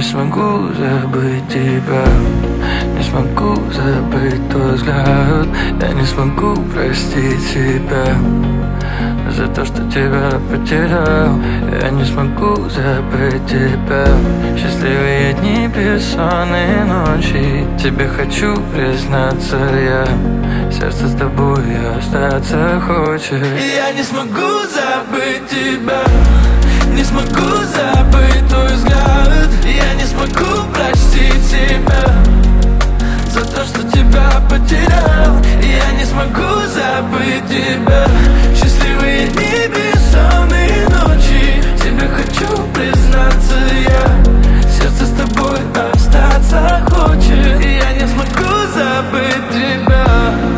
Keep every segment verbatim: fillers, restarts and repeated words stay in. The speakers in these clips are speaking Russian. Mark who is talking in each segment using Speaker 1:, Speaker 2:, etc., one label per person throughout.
Speaker 1: смогу забыть тебя, не смогу забыть твой взгляд. Я не смогу простить себя за то, что тебя потерял. Я не смогу забыть тебя. Счастливые дни, бессонные ночи, тебе хочу признаться я. Сердце с тобой остаться хочет.
Speaker 2: Я не смогу забыть тебя, не смогу забыть твой взгляд. Я не смогу простить себя за то, что тебя потерял. Я не смогу забыть тебя. Счастливые дни, бессонные ночи, тебе хочу признаться я. Сердце с тобой остаться хочет. Я не смогу забыть тебя.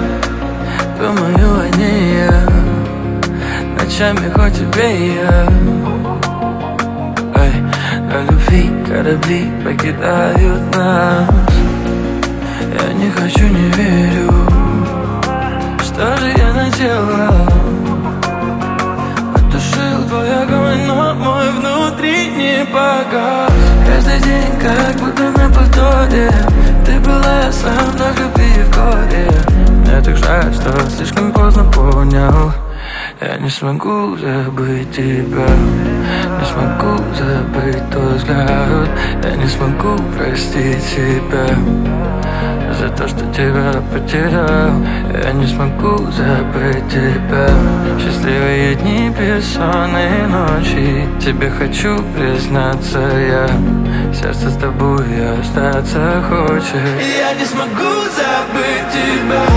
Speaker 1: Думаю о ней я, ночами хоть убей я. Ай, на любви корабли покидают нас. Я не хочу, не верю. Что же я наделал? Потушил твой огонь, но мой внутренний погас. Каждый день как будто на повторе. Ты была со мной в любви и в горе. Мне так жаль, что слишком поздно понял. Я не смогу забыть тебя, не смогу забыть твой взгляд. Я не смогу простить себя за то, что тебя потерял. Я не смогу забыть тебя. Счастливые дни, бессонные ночи, тебе хочу признаться я. Сердце с тобой остаться хочет.
Speaker 2: Я не смогу забыть тебя.